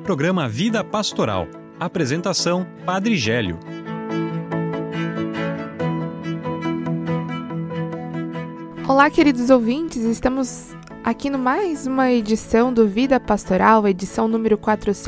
programa Vida Pastoral. Apresentação, Padre Gélio. Olá, queridos ouvintes, estamos aqui no mais uma edição do Vida Pastoral, edição número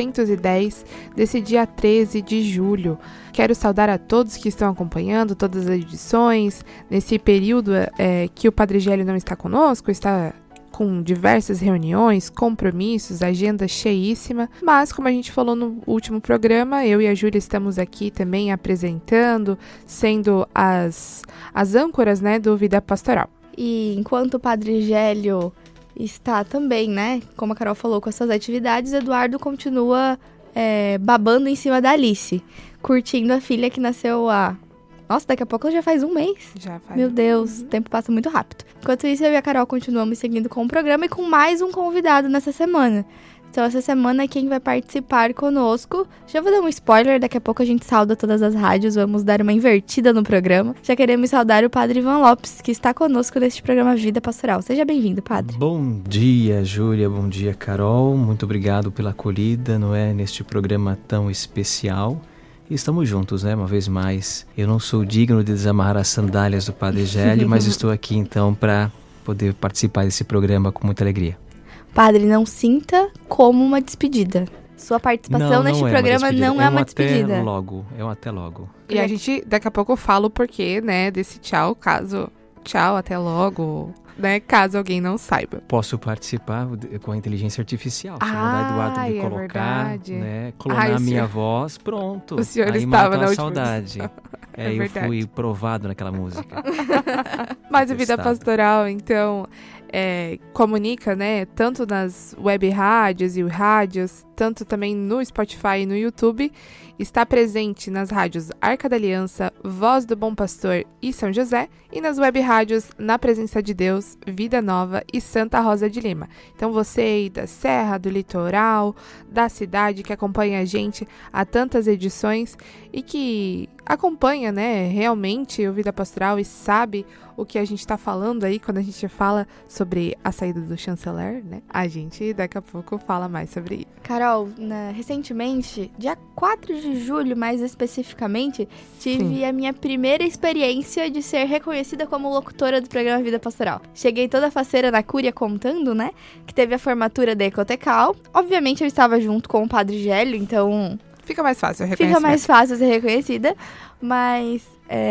410, desse dia 13 de julho. Quero saudar a todos que estão acompanhando todas as edições, nesse período que o Padre Gélio não está conosco, está com diversas reuniões, compromissos, agenda cheíssima, mas como a gente falou no último programa, eu e a Júlia estamos aqui também apresentando, sendo as âncoras, do Vida Pastoral. E enquanto o Padre Gélio está também, como a Carol falou, com as suas atividades, Eduardo continua babando em cima da Alice, curtindo a filha que nasceu há... Nossa, daqui a pouco já faz um mês. Já faz. Meu Deus, o tempo passa muito rápido. Enquanto isso, eu e a Carol continuamos seguindo com o programa e com mais um convidado nessa semana. Então, essa semana, quem vai participar conosco... Já vou dar um spoiler, daqui a pouco a gente sauda todas as rádios, vamos dar uma invertida no programa. Já queremos saudar o Padre Ivan Lopes, que está conosco neste programa Vida Pastoral. Seja bem-vindo, Padre. Bom dia, Júlia, bom dia, Carol. Muito obrigado pela acolhida, neste programa tão especial. E estamos juntos, uma vez mais. Eu não sou digno de desamarrar as sandálias do Padre Gélio, mas estou aqui, então, para poder participar desse programa com muita alegria. Padre, não sinta como uma despedida. Sua participação neste programa não é uma despedida. É um até logo. E a gente, daqui a pouco, fala o porquê, desse tchau, caso... Tchau, até logo, caso alguém não saiba. Posso participar com a inteligência artificial. Se mandar Eduardo me colocar, clonar a minha voz, pronto. O senhor aí estava na saudade. Eu fui provado naquela música. Mas a Vida Pastoral, então... comunica, tanto nas web rádios e rádios, tanto também no Spotify e no YouTube, está presente nas rádios Arca da Aliança, Voz do Bom Pastor e São José, e nas web rádios Na Presença de Deus, Vida Nova e Santa Rosa de Lima. Então você aí da Serra, do Litoral, da cidade, que acompanha a gente há tantas edições e que acompanha, realmente o Vida Pastoral e sabe o que a gente está falando aí quando a gente fala sobre a saída do chanceler, A gente daqui a pouco fala mais sobre isso. Carol, recentemente, dia 4 de julho, mais especificamente, tive a minha primeira experiência de ser reconhecida como locutora do programa Vida Pastoral. Cheguei toda faceira na Cúria contando, que teve a formatura da Ecotecal. Obviamente eu estava junto com o Padre Gélio, então... Fica mais fácil reconhecer. Fica mais fácil ser reconhecida, mas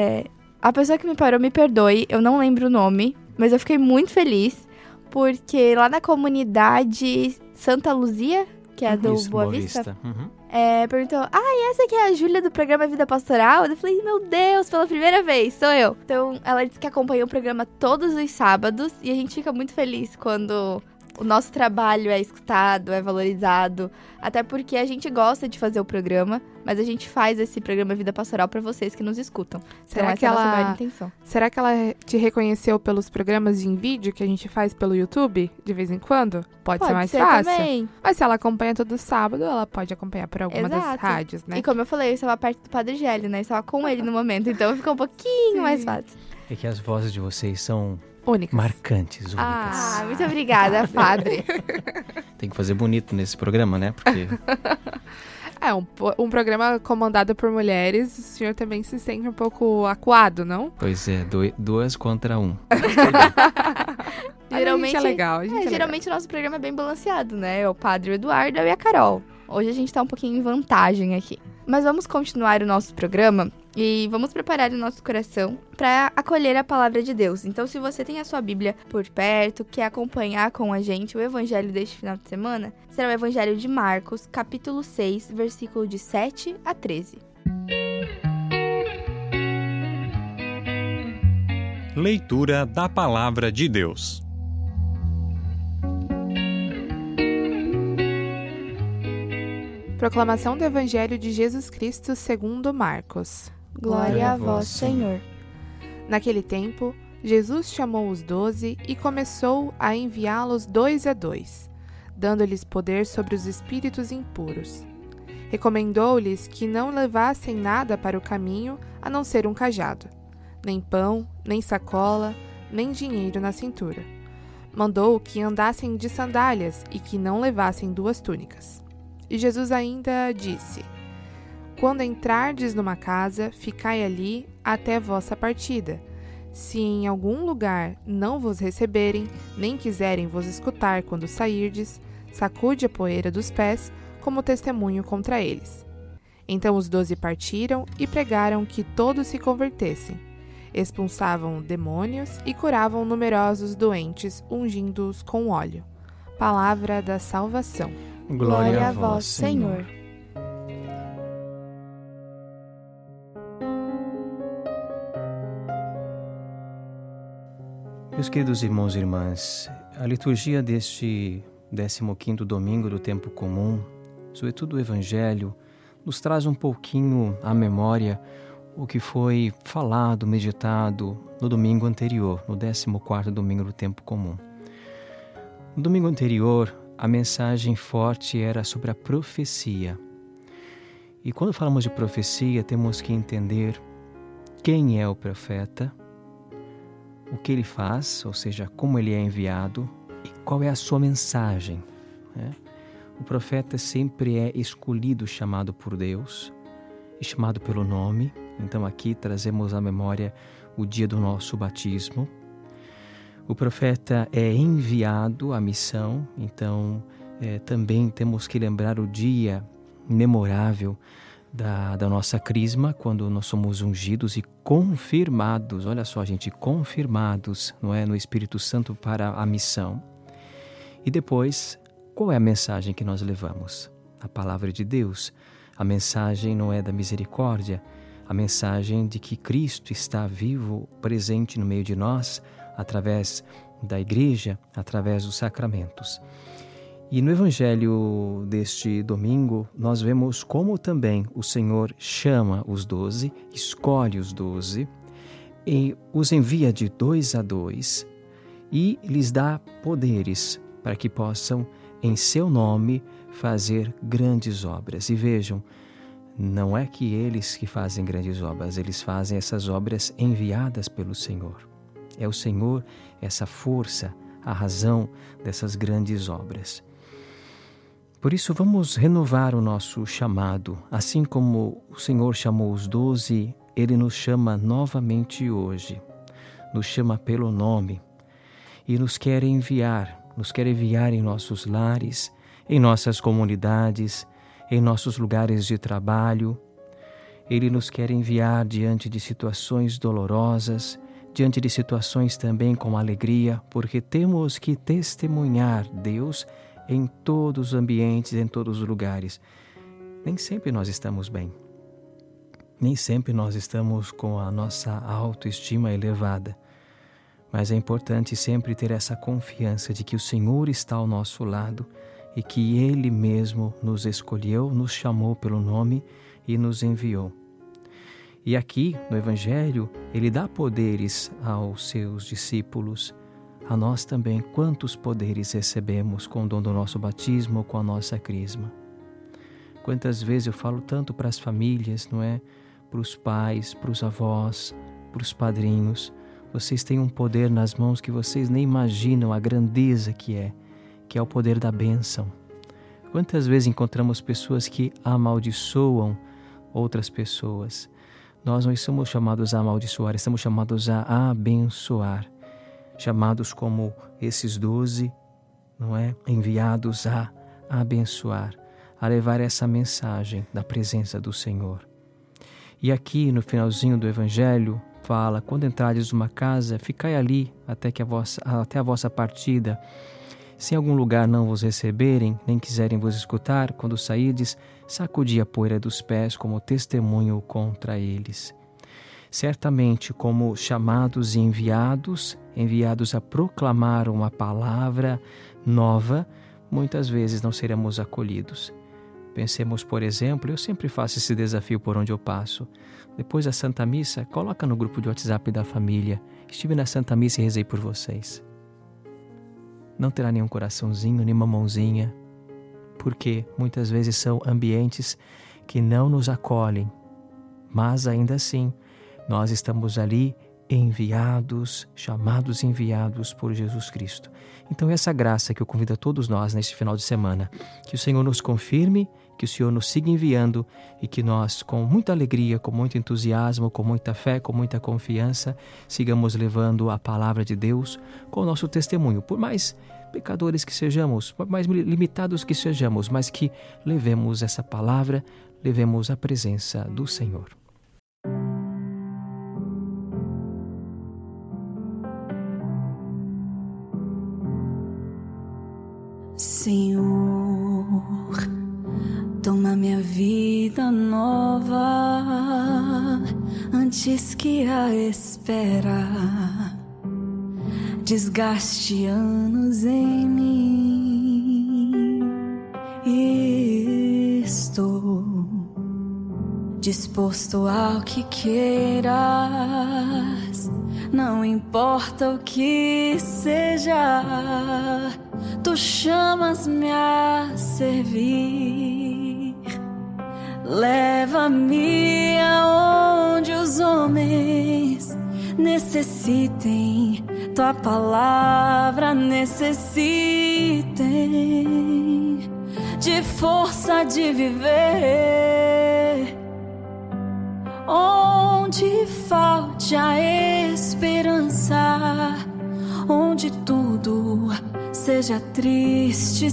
a pessoa que me parou, me perdoe, eu não lembro o nome, mas eu fiquei muito feliz, porque lá na comunidade Santa Luzia, que é do Boa Vista, perguntou, e essa aqui é a Júlia do programa Vida Pastoral? Eu falei, meu Deus, pela primeira vez, sou eu. Então, ela disse que acompanha o programa todos os sábados, e a gente fica muito feliz quando o nosso trabalho é escutado, é valorizado, até porque a gente gosta de fazer o programa, mas a gente faz esse programa Vida Pastoral para vocês que nos escutam. Será que ela... é a nossa maior intenção. Será que ela te reconheceu pelos programas em vídeo que a gente faz pelo YouTube, de vez em quando? Pode ser mais fácil. Também. Mas se ela acompanha todo sábado, ela pode acompanhar por alguma das rádios, E como eu falei, eu estava perto do Padre Gélio, eu estava com ele no momento, então ficou um pouquinho mais fácil. É que as vozes de vocês são... únicas. Marcantes, únicas. Muito obrigada, Padre. Tem que fazer bonito nesse programa, Porque... É um programa comandado por mulheres, o senhor também se sente um pouco acuado, não? Pois é, 2 contra 1. Geralmente é legal. Geralmente o nosso programa é bem balanceado, É o Padre, o Eduardo e a Carol. Hoje a gente tá um pouquinho em vantagem aqui. Mas vamos continuar o nosso programa e vamos preparar o nosso coração para acolher a palavra de Deus. Então, se você tem a sua Bíblia por perto, quer acompanhar com a gente o evangelho deste final de semana, será o evangelho de Marcos, capítulo 6, versículo de 7 a 13. Leitura da Palavra de Deus. Proclamação do Evangelho de Jesus Cristo segundo Marcos. Glória a vós, Senhor. Naquele tempo, Jesus chamou os 12 e começou a enviá-los 2 a 2, dando-lhes poder sobre os espíritos impuros. Recomendou-lhes que não levassem nada para o caminho a não ser um cajado, nem pão, nem sacola, nem dinheiro na cintura. Mandou que andassem de sandálias e que não levassem 2 túnicas. E Jesus ainda disse: quando entrardes numa casa, ficai ali até vossa partida. Se em algum lugar não vos receberem, nem quiserem vos escutar quando sairdes, sacude a poeira dos pés como testemunho contra eles. Então os 12 partiram e pregaram que todos se convertessem. Expulsavam demônios e curavam numerosos doentes, ungindo-os com óleo. Palavra da salvação. Glória a vós, Senhor. Meus queridos irmãos e irmãs, a liturgia deste 15º domingo do tempo comum, sobretudo o Evangelho, nos traz um pouquinho à memória o que foi falado, meditado no domingo anterior, no 14º domingo do tempo comum. No domingo anterior, a mensagem forte era sobre a profecia. E quando falamos de profecia, temos que entender quem é o profeta, o que ele faz, ou seja, como ele é enviado e qual é a sua mensagem, né? O profeta sempre é escolhido, chamado por Deus e chamado pelo nome. Então aqui trazemos à memória o dia do nosso batismo. O profeta é enviado à missão, então também temos que lembrar o dia memorável da nossa crisma, quando nós somos ungidos e confirmados, olha só gente, confirmados, não é, no Espírito Santo para a missão. E depois, qual é a mensagem que nós levamos? A palavra de Deus. A mensagem não é da misericórdia, a mensagem de que Cristo está vivo, presente no meio de nós, através da igreja, através dos sacramentos. E no Evangelho deste domingo, nós vemos como também o Senhor chama os 12, escolhe os 12, e os envia de 2 a 2 e lhes dá poderes para que possam, em seu nome, fazer grandes obras. E vejam, não é que eles que fazem grandes obras, eles fazem essas obras enviadas pelo Senhor. É o Senhor, essa força, a razão dessas grandes obras. Por isso, vamos renovar o nosso chamado. Assim como o Senhor chamou os 12, Ele nos chama novamente hoje. Nos chama pelo nome e nos quer enviar em nossos lares, em nossas comunidades, em nossos lugares de trabalho. Ele nos quer enviar diante de situações dolorosas, diante de situações também com alegria, porque temos que testemunhar Deus em todos os ambientes, em todos os lugares. Nem sempre nós estamos bem. Nem sempre nós estamos com a nossa autoestima elevada. Mas é importante sempre ter essa confiança de que o Senhor está ao nosso lado e que Ele mesmo nos escolheu, nos chamou pelo nome e nos enviou. E aqui no Evangelho, Ele dá poderes aos seus discípulos. A nós também, quantos poderes recebemos com o dom do nosso batismo ou com a nossa crisma. Quantas vezes eu falo tanto para as famílias, não é? Para os pais, para os avós, para os padrinhos. Vocês têm um poder nas mãos que vocês nem imaginam a grandeza que é o poder da bênção. Quantas vezes encontramos pessoas que amaldiçoam outras pessoas? Nós não somos chamados a amaldiçoar, estamos chamados a abençoar. Chamados como esses 12, não é? Enviados a abençoar, a levar essa mensagem da presença do Senhor. E aqui no finalzinho do Evangelho fala: quando entrardes numa casa, ficai ali até a vossa partida. Se em algum lugar não vos receberem, nem quiserem vos escutar, quando sairdes, sacudi a poeira dos pés como testemunho contra eles. Certamente, como chamados e enviados a proclamar uma palavra nova, muitas vezes não seremos acolhidos. Pensemos, por exemplo, eu sempre faço esse desafio por onde eu passo. Depois da Santa Missa, coloca no grupo de WhatsApp da família: estive na Santa Missa e rezei por vocês. Não terá nenhum coraçãozinho, nenhuma mãozinha, porque muitas vezes são ambientes que não nos acolhem, mas ainda assim nós estamos ali enviados, chamados e enviados por Jesus Cristo. Então essa graça que eu convido a todos nós neste final de semana, que o Senhor nos confirme, que o Senhor nos siga enviando e que nós, com muita alegria, com muito entusiasmo, com muita fé, com muita confiança, sigamos levando a palavra de Deus com o nosso testemunho. Por mais pecadores que sejamos, por mais limitados que sejamos, mas que levemos essa palavra, levemos a presença do Senhor. Senhor, toma minha vida nova antes que a espera desgaste anos em mim. Estou disposto ao que queiras, não importa o que seja, tu chamas-me a servir. Leva-me aonde os homens necessitem, tua palavra necessitem de força de viver. Onde falte a esperança, onde tudo seja triste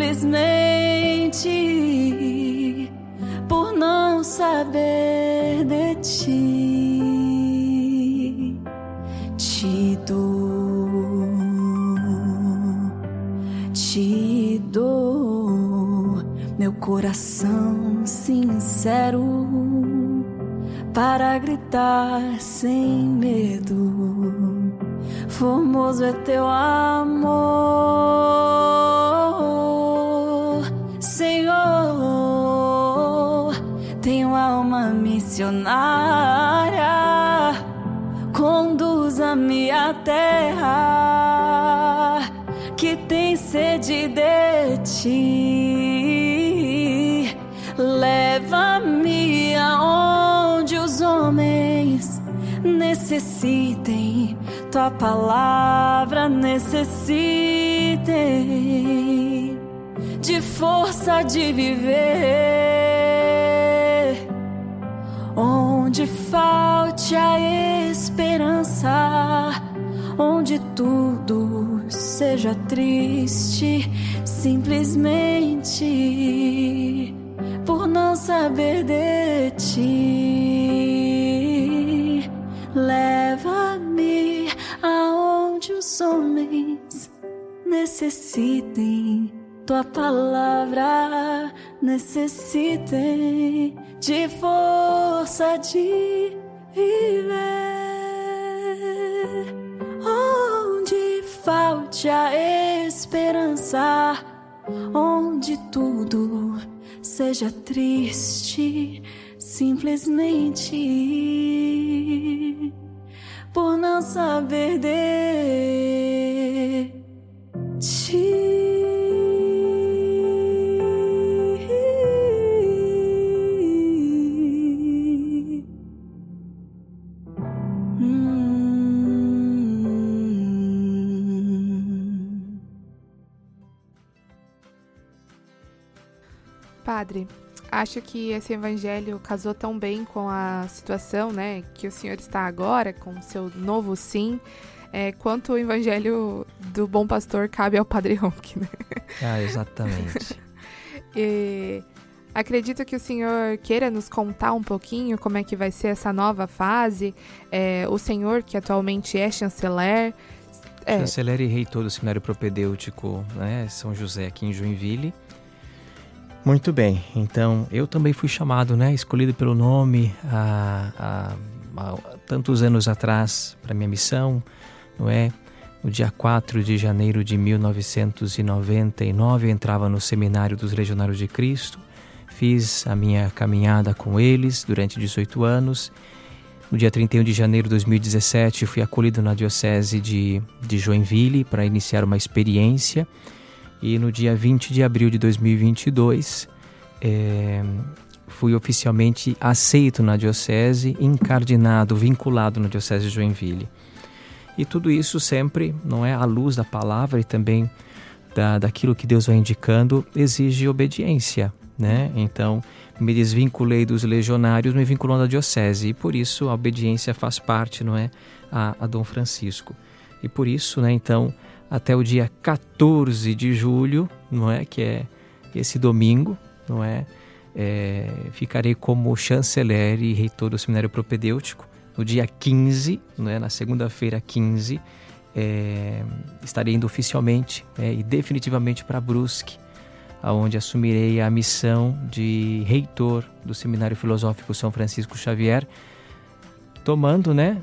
simplesmente por não saber de ti. Te dou meu coração sincero para gritar sem medo. Formoso é teu amor, Senhor. Tenho alma missionária, conduza-me à terra que tem sede de ti. Leva-me aonde os homens necessitem, tua palavra necessitem de força de viver. Onde falte a esperança, onde tudo seja triste simplesmente por não saber de ti. Leva-me aonde os homens necessitem, tua palavra necessitem de força de viver. Onde falte a esperança, onde tudo seja triste simplesmente por não saber de ti. Padre, acho que esse evangelho casou tão bem com a situação, né, que o senhor está agora, com o seu novo sim, quanto o evangelho do bom pastor cabe ao Padre Ronque, né? Ah, exatamente. E acredito que o senhor queira nos contar um pouquinho como é que vai ser essa nova fase. O senhor, que atualmente é chanceler... Chanceler e reitor do Seminário Propedêutico, né, São José, aqui em Joinville. Muito bem, então eu também fui chamado, né, escolhido pelo nome há tantos anos atrás para minha missão, não é? No dia 4 de janeiro de 1999 eu entrava no Seminário dos Legionários de Cristo, fiz a minha caminhada com eles durante 18 anos. No dia 31 de janeiro de 2017 fui acolhido na Diocese de Joinville para iniciar uma experiência. E no dia 20 de abril de 2022, fui oficialmente aceito na diocese, incardinado, vinculado na diocese de Joinville. E tudo isso sempre, não é, à luz da palavra e também daquilo que Deus vai indicando, exige obediência, né? Então, me desvinculei dos legionários, me vinculando à diocese, e por isso a obediência faz parte, não é, a Dom Francisco. E por isso, né, então, até o dia 14 de julho, não é, que é esse domingo, não é, ficarei como chanceler e reitor do Seminário Propedêutico. No dia 15, não é, na segunda-feira 15, estarei indo oficialmente e definitivamente para Brusque, onde assumirei a missão de reitor do Seminário Filosófico São Francisco Xavier, tomando, né,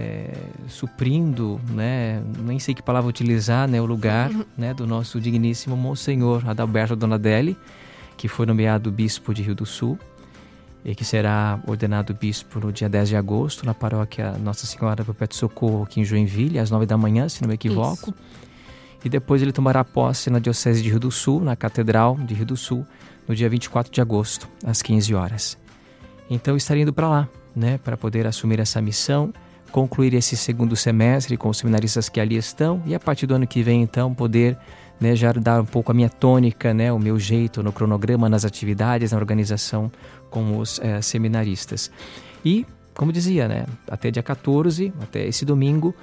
suprindo, né, nem sei que palavra utilizar, né, o lugar, né, do nosso digníssimo Monsenhor Adalberto Donadelli, que foi nomeado bispo de Rio do Sul e que será ordenado bispo no dia 10 de agosto na paróquia Nossa Senhora do Perpétuo Socorro aqui em Joinville, às 9 da manhã, se não me equivoco. Isso. E depois ele tomará posse na Diocese de Rio do Sul, na Catedral de Rio do Sul, no dia 24 de agosto, às 15 horas. Então estarei indo para lá, né, para poder assumir essa missão, concluir esse segundo semestre com os seminaristas que ali estão e a partir do ano que vem, então, poder, né, já dar um pouco a minha tônica, né, o meu jeito no cronograma, nas atividades, na organização com os seminaristas. E, como dizia, né, até dia 14, até esse domingo,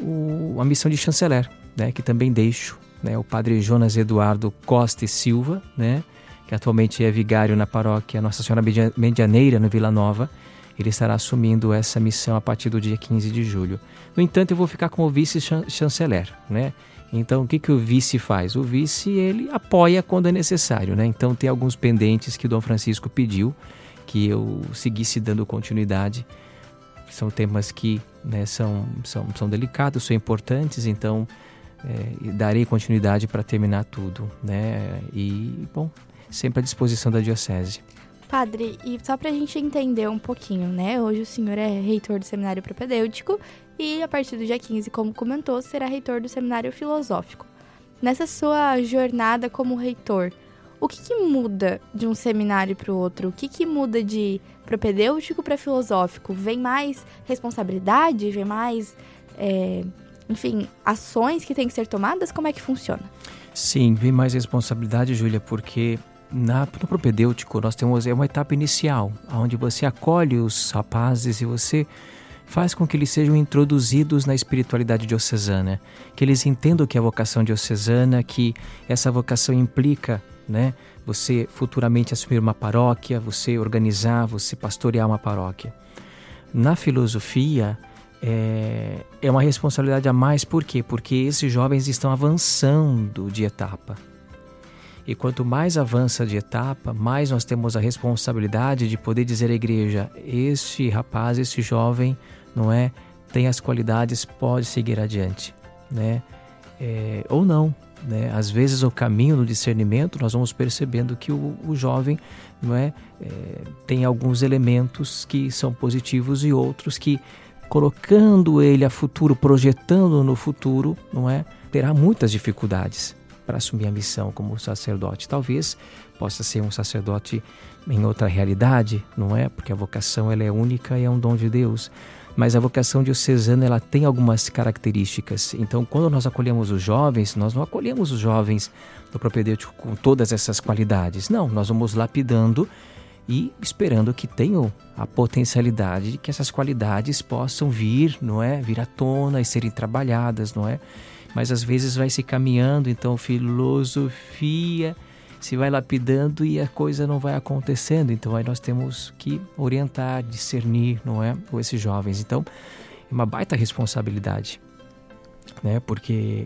a missão de chanceler, né, que também deixo, né, o padre Jonas Eduardo Costa e Silva, né, que atualmente é vigário na paróquia Nossa Senhora Medianeira, no Vila Nova. Ele estará assumindo essa missão a partir do dia 15 de julho. No entanto, eu vou ficar como vice-chanceler, né? Então, o que o vice faz? O vice, ele apoia quando é necessário, né? Então, tem alguns pendentes que o Dom Francisco pediu que eu seguisse dando continuidade. São temas que, né, são delicados, são importantes, então darei continuidade para terminar tudo, né? E, bom, sempre à disposição da Diocese. Padre, e só para a gente entender um pouquinho, né? Hoje o senhor é reitor do Seminário Propedêutico e a partir do dia 15, como comentou, será reitor do Seminário Filosófico. Nessa sua jornada como reitor, o que muda de um seminário para o outro? O que muda de propedêutico para filosófico? Vem mais responsabilidade? Vem mais, enfim, ações que têm que ser tomadas? Como é que funciona? Sim, vem mais responsabilidade, Júlia, porque no propedêutico nós temos uma etapa inicial, onde você acolhe os rapazes e você faz com que eles sejam introduzidos na espiritualidade diocesana, que eles entendam que é a vocação diocesana, que essa vocação implica, né, você futuramente assumir uma paróquia, você organizar, você pastorear uma paróquia. Na filosofia é uma responsabilidade a mais, por quê? Porque esses jovens estão avançando de etapa. E quanto mais avança de etapa, mais nós temos a responsabilidade de poder dizer à igreja: este rapaz, este jovem, não é, tem as qualidades, pode seguir adiante, né? Ou não, né? Às vezes o caminho do discernimento nós vamos percebendo que o jovem, não é, tem alguns elementos que são positivos e outros que, colocando ele a futuro, projetando no futuro, não é, terá muitas dificuldades para assumir a missão como sacerdote. Talvez possa ser um sacerdote em outra realidade, não é? Porque a vocação ela é única e é um dom de Deus. Mas a vocação diocesana ela tem algumas características. Então, quando nós acolhemos os jovens, nós não acolhemos os jovens do propedêutico com todas essas qualidades. Não, nós vamos lapidando e esperando que tenham a potencialidade de que essas qualidades possam vir, não é? Vir à tona e serem trabalhadas, não é? Mas às vezes vai se caminhando, então filosofia se vai lapidando e a coisa não vai acontecendo. Então aí nós temos que orientar, discernir, não é, com esses jovens. Então é uma baita responsabilidade, né? Porque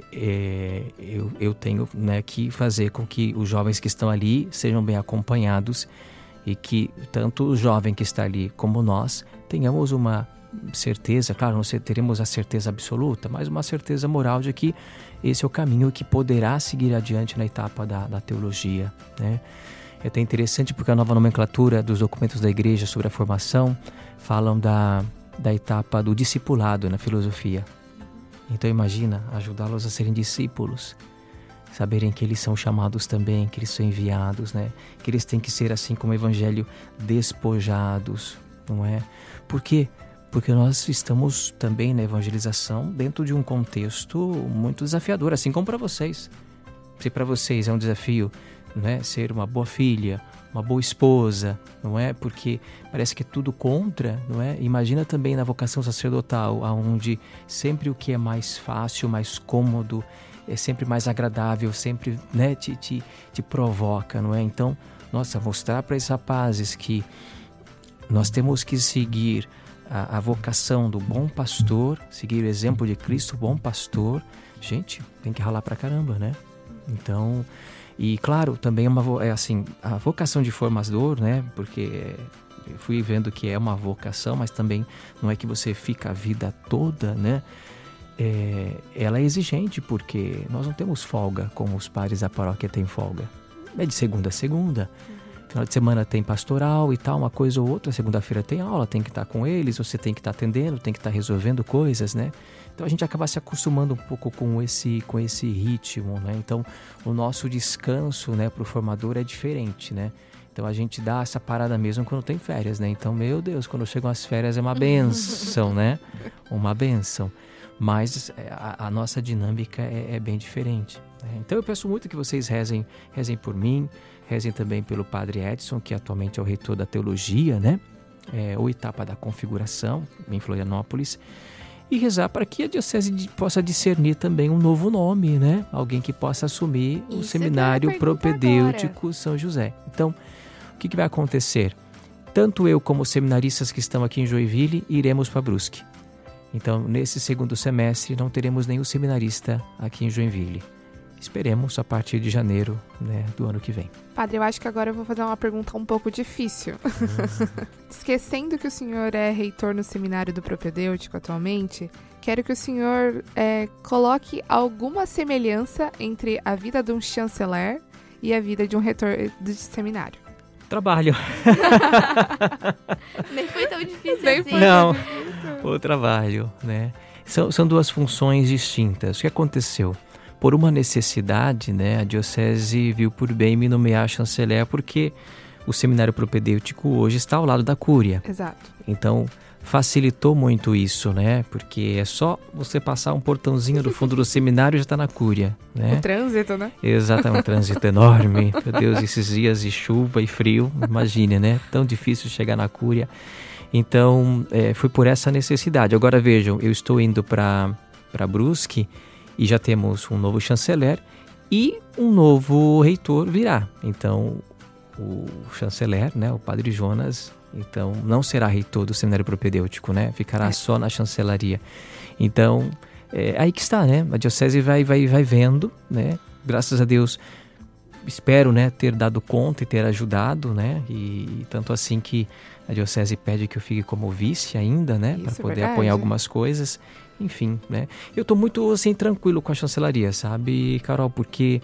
eu tenho, né, que fazer com que os jovens que estão ali sejam bem acompanhados e que tanto o jovem que está ali como nós tenhamos uma certeza, claro, não teremos a certeza absoluta, mas uma certeza moral de que esse é o caminho que poderá seguir adiante na etapa da teologia, né? É até interessante porque a nova nomenclatura dos documentos da igreja sobre a formação falam da etapa do discipulado na filosofia. Então imagina, ajudá-los a serem discípulos. saberem que eles são chamados também, que eles são enviados, né? Que eles têm que ser, assim como o Evangelho, despojados, não é? Por quê? Porque nós estamos também na evangelização dentro de um contexto muito desafiador, assim como para vocês. Se para vocês é um desafio, não é, ser uma boa filha, uma boa esposa, não é? Porque parece que é tudo contra, não é? Imagina também na vocação sacerdotal, onde sempre o que é mais fácil, mais cômodo, é sempre mais agradável, sempre, né, te provoca, não é? Então, nossa, mostrar para esses rapazes que nós temos que seguir a vocação do bom pastor, seguir o exemplo de Cristo, bom pastor, gente, tem que ralar pra caramba, né? Então, e claro, também a vocação de formador, né? Porque eu fui vendo que é uma vocação, mas também não é que você fica a vida toda, né? Ela é exigente, porque nós não temos folga como os padres da paróquia têm folga. É de segunda a segunda. Final de semana tem pastoral e tal, uma coisa ou outra. Segunda-feira tem aula, tem que estar com eles, você tem que estar atendendo, tem que estar resolvendo coisas, né? Então a gente acaba se acostumando um pouco com esse ritmo, né? Então o nosso descanso, né, para o formador é diferente, né? Então a gente dá essa parada mesmo quando tem férias, né? Então, meu Deus, quando chegam as férias é uma bênção, né? Uma bênção. Mas a nossa dinâmica é bem diferente, né? Então eu peço muito que vocês rezem por mim, rezem também pelo Padre Edson, que atualmente é o reitor da teologia, né? Ou etapa da configuração em Florianópolis. E rezar para que a diocese possa discernir também um novo nome, né? Alguém que possa assumir o Seminário Propedêutico São José. Então, o que vai acontecer? Tanto eu como os seminaristas que estão aqui em Joinville iremos para Brusque. Então, nesse segundo semestre, não teremos nenhum seminarista aqui em Joinville. Esperemos a partir de janeiro, né, do ano que vem. Padre, eu acho que agora eu vou fazer uma pergunta um pouco difícil. Esquecendo que o senhor é reitor no Seminário do Propedêutico atualmente, quero que o senhor coloque alguma semelhança entre a vida de um chanceler e a vida de um reitor de seminário. Trabalho. Nem foi tão difícil assim. Não, o trabalho, né? São duas funções distintas. O que aconteceu? Por uma necessidade, né, a diocese viu por bem me nomear chanceler, porque o Seminário Propedêutico hoje está ao lado da Cúria. Exato. Então, facilitou muito isso, né? Porque é só você passar um portãozinho do fundo do seminário e já está na Cúria, né? O trânsito, né? Exatamente, um trânsito enorme. Meu Deus, esses dias de chuva e frio, imagine, né? Tão difícil chegar na Cúria. Então, foi por essa necessidade. Agora vejam, eu estou indo para Brusque e já temos um novo chanceler e um novo reitor virá. Então, o chanceler, né, o Padre Jonas, então não será reitor do Seminário Propedêutico, né? Ficará só na chancelaria. Então, aí que está, né? A diocese vai vendo, né? Graças a Deus, espero, né, ter dado conta e ter ajudado, né? E tanto assim que a diocese pede que eu fique como vice ainda, né? Para poder apoiar algumas coisas. Enfim, né? Eu estou muito, assim, tranquilo com a chancelaria, sabe, Carol? Porque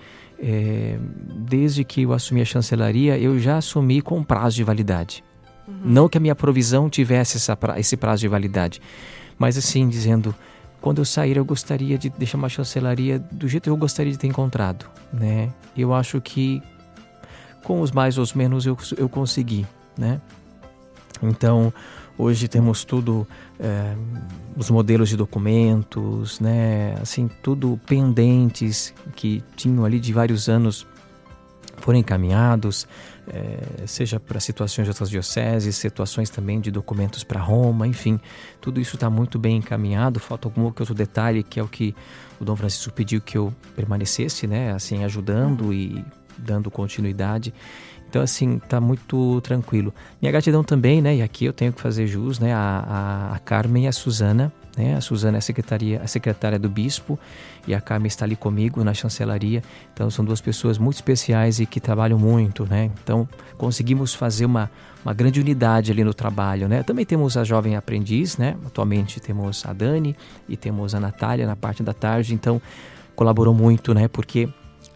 desde que eu assumi a chancelaria, eu já assumi com prazo de validade. Uhum. Não que a minha provisão tivesse esse prazo de validade, mas assim, dizendo, quando eu sair eu gostaria de deixar uma chancelaria do jeito que eu gostaria de ter encontrado, né? Eu acho que com os mais ou os menos eu consegui, né? Então, hoje temos tudo, os modelos de documentos, né? Assim, tudo pendentes que tinham ali de vários anos foram encaminhados, seja para situações de outras dioceses, situações também de documentos para Roma, enfim, tudo isso está muito bem encaminhado. Falta algum outro detalhe, que é o que o Dom Francisco pediu que eu permanecesse, né? Assim, ajudando e dando continuidade. Então, assim, tá muito tranquilo. Minha gratidão também, né? E aqui eu tenho que fazer jus, né? A Carmen e a Suzana, né? A Suzana é a secretária do bispo e a Carmen está ali comigo na chancelaria. Então, são duas pessoas muito especiais e que trabalham muito, né? Então, conseguimos fazer uma grande unidade ali no trabalho, né? Também temos a jovem aprendiz, né? Atualmente temos a Dani e temos a Natália na parte da tarde. Então, colaborou muito, né? Porque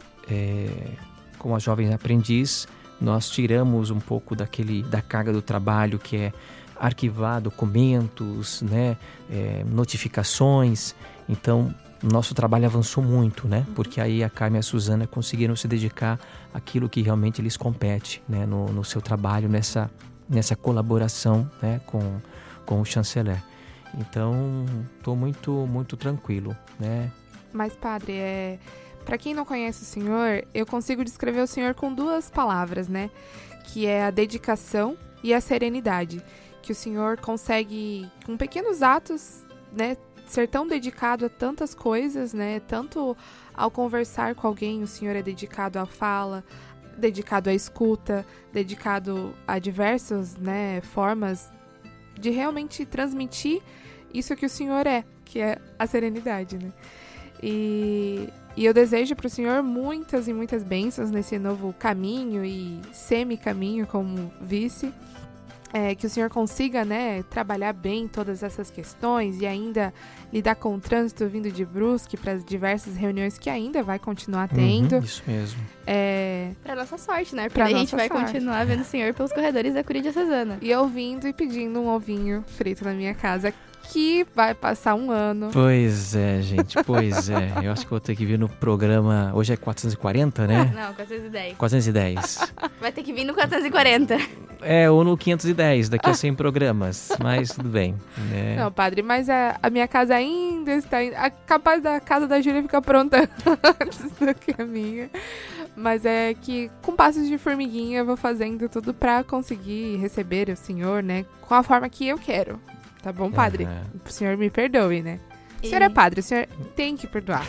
com a jovem aprendiz, nós tiramos um pouco da carga do trabalho, que é arquivar documentos, né, notificações. Então, nosso trabalho avançou muito, né? Porque aí a Carmen e a Suzana conseguiram se dedicar àquilo que realmente lhes compete, né? No seu trabalho, nessa colaboração, né? com o chanceler. Então, estou muito, muito tranquilo, né? Mas, padre, para quem não conhece o senhor, eu consigo descrever o senhor com 2 palavras, né? Que é a dedicação e a serenidade. Que o senhor consegue, com pequenos atos, né? Ser tão dedicado a tantas coisas, né? Tanto ao conversar com alguém, o senhor é dedicado à fala, dedicado à escuta, dedicado a diversas, né, formas de realmente transmitir isso que o senhor que é a serenidade, né? E eu desejo para o senhor muitas e muitas bênçãos nesse novo caminho e semi-caminho como vice. Que o senhor consiga, né, trabalhar bem todas essas questões e ainda lidar com o trânsito vindo de Brusque para as diversas reuniões que ainda vai continuar tendo. Isso mesmo. Pra nossa sorte, né? Porque a gente vai continuar vendo o senhor pelos corredores da Curia Diocesana. E ouvindo e pedindo um ovinho frito na minha casa, que vai passar um ano. Pois é, gente, pois é. Eu acho que vou ter que vir no programa... Hoje é 440, né? Não, 410. 410. Vai ter que vir no 440. Ou no 510, daqui a 100 programas. Mas tudo bem, né? Não, padre, mas a minha casa ainda está... Capaz da casa da Júlia ficar pronta antes do que a minha. Mas é que com passos de formiguinha eu vou fazendo tudo pra conseguir receber o senhor, né? Com a forma que eu quero. Tá bom, padre? O senhor me perdoe, né? O senhor é padre, o senhor tem que perdoar.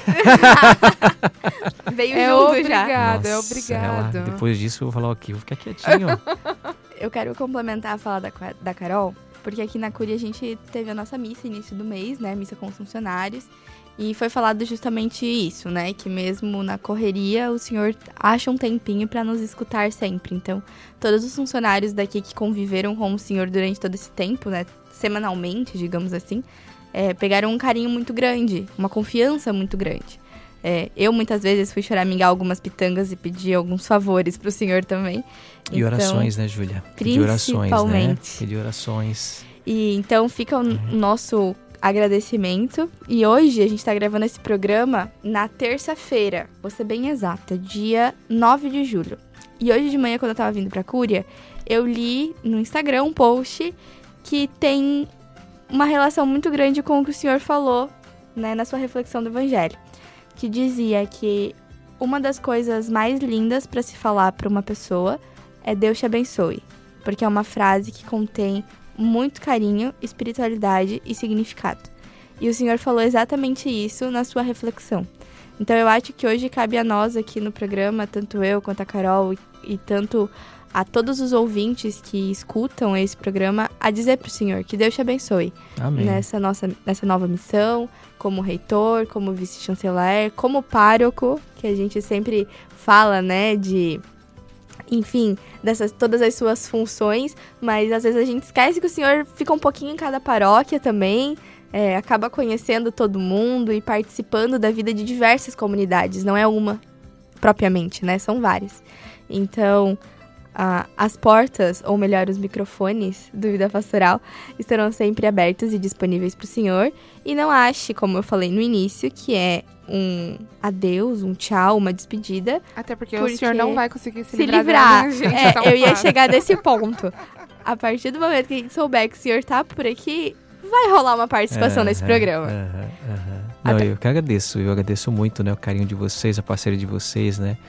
Veio junto já. Obrigada, Nossa, obrigado. Depois disso eu vou falar aqui, vou ficar quietinho. Eu quero complementar a fala da Carol, porque aqui na Curia a gente teve a nossa missa início do mês, né? Missa com os funcionários. E foi falado justamente isso, né? Que mesmo na correria, o senhor acha um tempinho para nos escutar sempre. Então, todos os funcionários daqui que conviveram com o senhor durante todo esse tempo, né? Semanalmente, digamos assim, pegaram um carinho muito grande, uma confiança muito grande. Eu muitas vezes fui choramingar algumas pitangas e pedir alguns favores pro senhor também. E orações, né, Júlia? Principalmente. Pedir orações. E então fica o nosso agradecimento. E hoje a gente tá gravando esse programa na terça-feira, vou ser bem exata, dia 9 de julho. E hoje de manhã, quando eu tava vindo pra Cúria, eu li no Instagram um post que tem uma relação muito grande com o que o senhor falou, né, na sua reflexão do Evangelho. Que dizia que uma das coisas mais lindas para se falar para uma pessoa é Deus te abençoe. Porque é uma frase que contém muito carinho, espiritualidade e significado. E o senhor falou exatamente isso na sua reflexão. Então eu acho que hoje cabe a nós aqui no programa, tanto eu quanto a Carol e tanto a todos os ouvintes que escutam esse programa, a dizer para o senhor que Deus te abençoe. Amém. Nessa nova missão, como reitor, como vice-chanceler, como pároco, que a gente sempre fala, né, de... Enfim, todas as suas funções, mas às vezes a gente esquece que o senhor fica um pouquinho em cada paróquia também, acaba conhecendo todo mundo e participando da vida de diversas comunidades, não é uma propriamente, né? São várias. Então, as portas, ou melhor, os microfones do Vida Pastoral estarão sempre abertos e disponíveis para o senhor. E não ache, como eu falei no início, que é um adeus, um tchau, uma despedida. Até porque o senhor não vai conseguir se livrar. Eu ia chegar desse ponto. A partir do momento que a gente souber que o senhor tá por aqui, vai rolar uma participação nesse programa. Não, eu que agradeço muito, né, o carinho de vocês, a parceria de vocês, né.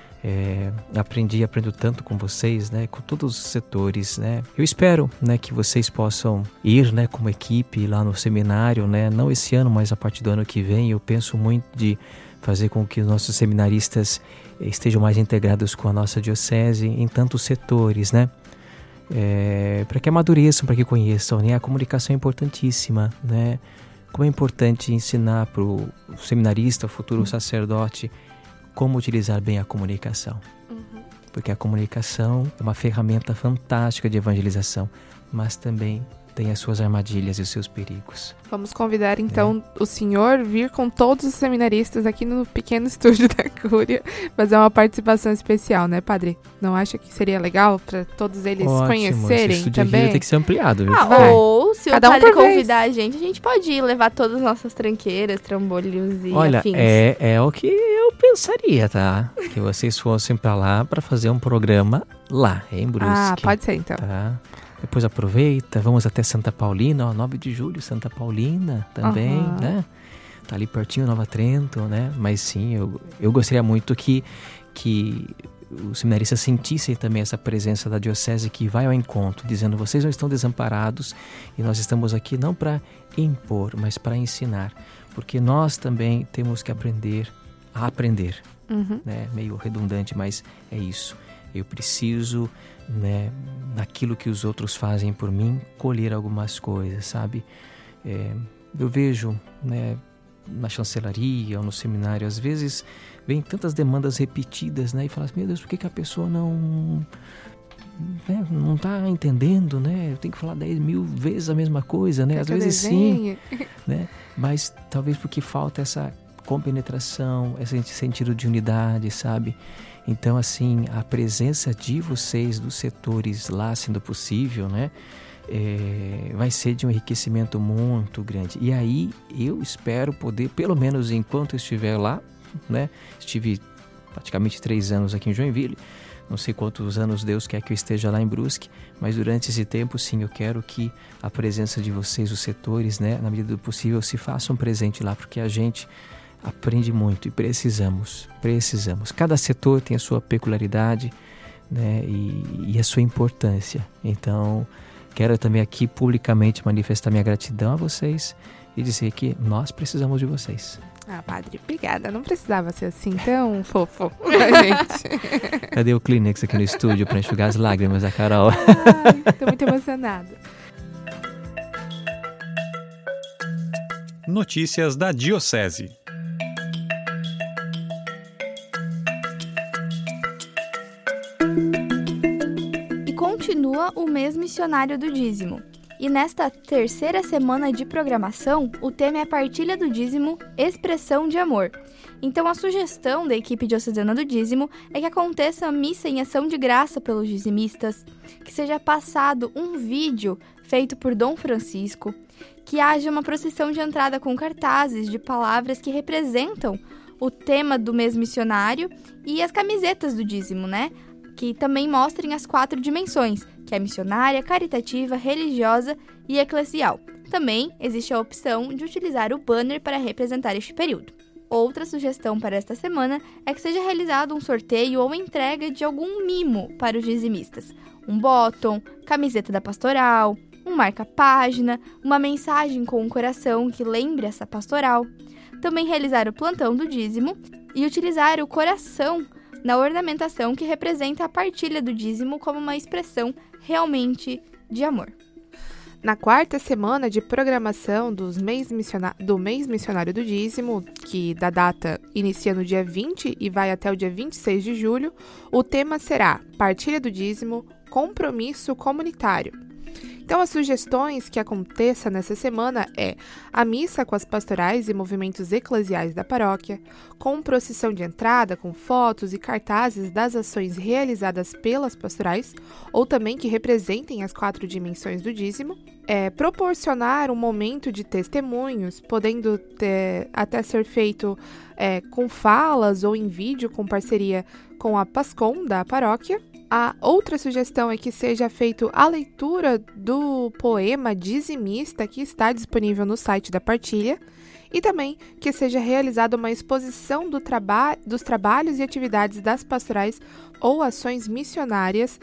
Aprendo tanto com vocês, né, com todos os setores, né. Eu espero, né, que vocês possam ir, né, como equipe lá no seminário, né, não esse ano, mas a partir do ano que vem. Eu penso muito de fazer com que os nossos seminaristas estejam mais integrados com a nossa diocese em tantos setores, né, para que amadureçam, para que conheçam, né. A comunicação é importantíssima, né. Como é importante ensinar para o seminarista, o futuro sacerdote, como utilizar bem a comunicação. Porque a comunicação é uma ferramenta fantástica de evangelização, mas também tem as suas armadilhas e os seus perigos. Vamos convidar, então, o senhor vir com todos os seminaristas aqui no pequeno estúdio da Cúria, fazer uma participação especial, né, padre? Não acha que seria legal para todos eles conhecerem esse estúdio também? Vai ter que ser ampliado, viu? Ou, se cada o padre convidar a gente pode ir levar todas as nossas tranqueiras, trambolhos e afins. É o que eu pensaria, tá? Que vocês fossem para lá para fazer um programa lá, em Brusque. Pode ser, então. Tá? Depois aproveita, vamos até Santa Paulina, 9 de julho, Santa Paulina também, né? Tá ali pertinho, Nova Trento, né? Mas sim, eu gostaria muito que os seminaristas sentissem também essa presença da diocese que vai ao encontro, dizendo: vocês não estão desamparados e nós estamos aqui não para impor, mas para ensinar. Porque nós também temos que aprender a aprender. Né? Meio redundante, mas é isso. Eu preciso, né, naquilo que os outros fazem por mim, colher algumas coisas, sabe? Eu vejo, né, na chancelaria ou no seminário, às vezes vem tantas demandas repetidas, né? E fala assim: meu Deus, por que a pessoa não está entendendo, né? Eu tenho que falar 10.000 vezes a mesma coisa, né? Às vezes sim, né? Mas talvez porque falta essa compenetração, esse sentido de unidade, sabe? Então, assim, a presença de vocês, dos setores lá, sendo possível, né? Vai ser de um enriquecimento muito grande. E aí, eu espero poder, pelo menos enquanto eu estiver lá, né? Estive praticamente 3 anos aqui em Joinville. Não sei quantos anos Deus quer que eu esteja lá em Brusque, mas durante esse tempo, sim, eu quero que a presença de vocês, os setores, né? Na medida do possível, se façam presente lá, porque a gente aprende muito e precisamos. Cada setor tem a sua peculiaridade, né, e a sua importância. Então, quero também aqui publicamente manifestar minha gratidão a vocês e dizer que nós precisamos de vocês. Padre, obrigada. Não precisava ser assim tão fofo, gente. Cadê o Kleenex aqui no estúdio para enxugar as lágrimas da Carol? Tô muito emocionada. Notícias da Diocese. Continua o mês missionário do dízimo. E nesta terceira semana de programação, o tema é a partilha do dízimo, expressão de amor. Então a sugestão da equipe diocesana do dízimo é que aconteça a missa em ação de graça pelos dizimistas, que seja passado um vídeo feito por Dom Francisco, que haja uma procissão de entrada com cartazes de palavras que representam o tema do mês missionário e as camisetas do dízimo, né? Que também mostrem as 4 dimensões, que é missionária, caritativa, religiosa e eclesial. Também existe a opção de utilizar o banner para representar este período. Outra sugestão para esta semana é que seja realizado um sorteio ou entrega de algum mimo para os dizimistas. Um bottom, camiseta da pastoral, um marca-página, uma mensagem com um coração que lembre essa pastoral. Também realizar o plantão do dízimo e utilizar o coração na ornamentação que representa a partilha do dízimo como uma expressão realmente de amor. Na quarta semana de programação do mês missionário do dízimo, que da data inicia no dia 20 e vai até o dia 26 de julho, o tema será Partilha do dízimo, compromisso comunitário. Então, as sugestões que aconteça nessa semana é a missa com as pastorais e movimentos eclesiais da paróquia, com procissão de entrada, com fotos e cartazes das ações realizadas pelas pastorais, ou também que representem as 4 dimensões do dízimo, proporcionar um momento de testemunhos, podendo até ser feito com falas ou em vídeo, com parceria com a PASCOM da paróquia. A outra sugestão é que seja feita a leitura do poema dizimista que está disponível no site da partilha e também que seja realizada uma exposição dos trabalhos e atividades das pastorais ou ações missionárias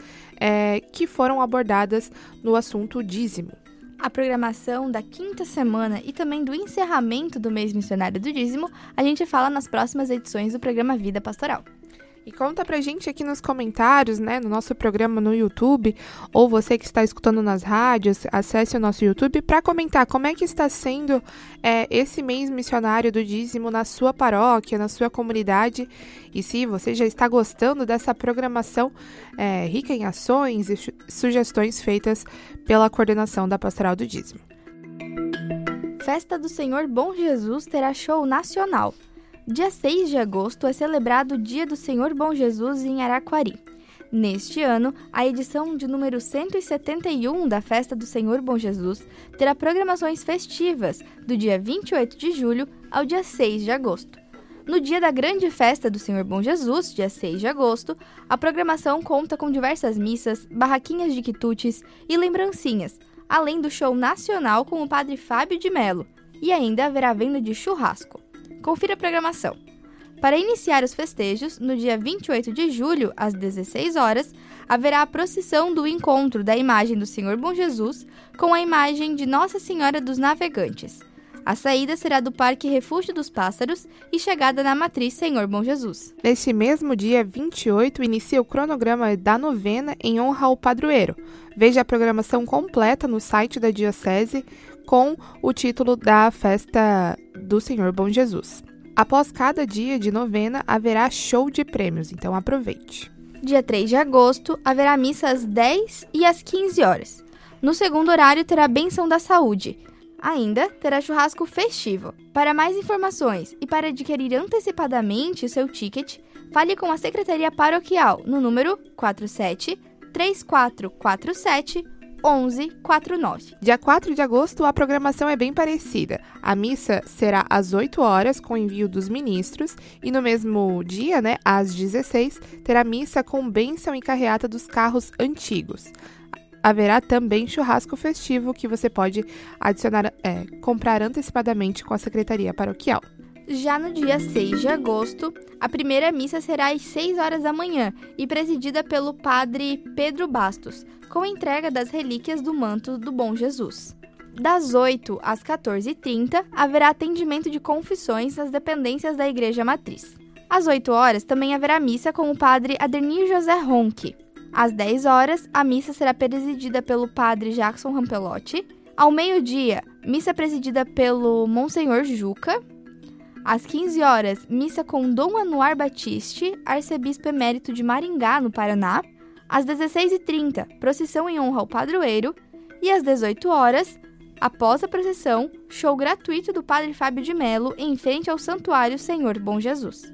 que foram abordadas no assunto dízimo. A programação da quinta semana e também do encerramento do mês missionário do dízimo a gente fala nas próximas edições do programa Vida Pastoral. E conta pra gente aqui nos comentários, né, no nosso programa no YouTube, ou você que está escutando nas rádios, acesse o nosso YouTube para comentar como é que está sendo esse mês missionário do dízimo na sua paróquia, na sua comunidade, e se você já está gostando dessa programação rica em ações e sugestões feitas pela coordenação da Pastoral do Dízimo. Festa do Senhor Bom Jesus terá show nacional. Dia 6 de agosto é celebrado o Dia do Senhor Bom Jesus em Araquari. Neste ano, a edição de número 171 da Festa do Senhor Bom Jesus terá programações festivas do dia 28 de julho ao dia 6 de agosto. No dia da grande festa do Senhor Bom Jesus, dia 6 de agosto, a programação conta com diversas missas, barraquinhas de quitutes e lembrancinhas, além do show nacional com o Padre Fábio de Mello, e ainda haverá venda de churrasco. Confira a programação. Para iniciar os festejos, no dia 28 de julho, às 16 horas, haverá a procissão do encontro da imagem do Senhor Bom Jesus com a imagem de Nossa Senhora dos Navegantes. A saída será do Parque Refúgio dos Pássaros e chegada na Matriz Senhor Bom Jesus. Neste mesmo dia 28, inicia o cronograma da novena em honra ao padroeiro. Veja a programação completa no site da Diocese com o título da Festa do Senhor Bom Jesus. Após cada dia de novena, haverá show de prêmios, então aproveite. Dia 3 de agosto, haverá missa às 10 e às 15 horas. No segundo horário, terá bênção da saúde. Ainda terá churrasco festivo. Para mais informações e para adquirir antecipadamente o seu ticket, fale com a Secretaria Paroquial no número 47 3447 1149. Dia 4 de agosto, a programação é bem parecida. A missa será às 8 horas, com envio dos ministros, e no mesmo dia, às 16, terá missa com bênção e carreata dos carros antigos. Haverá também churrasco festivo que você pode comprar antecipadamente com a Secretaria Paroquial. Já no dia 6 de agosto, a primeira missa será às 6 horas da manhã e presidida pelo Padre Pedro Bastos, com entrega das relíquias do manto do Bom Jesus. Das 8 às 14h30, haverá atendimento de confissões nas dependências da Igreja Matriz. Às 8 horas, também haverá missa com o Padre Adernir José Ronque. Às 10 horas, a missa será presidida pelo Padre Jackson Rampelotti. Ao meio-dia, missa presidida pelo Monsenhor Juca. Às 15 horas, missa com Dom Anuar Batiste, arcebispo emérito de Maringá, no Paraná. Às 16h30, procissão em honra ao padroeiro. E às 18 horas, após a procissão, show gratuito do Padre Fábio de Mello em frente ao Santuário Senhor Bom Jesus.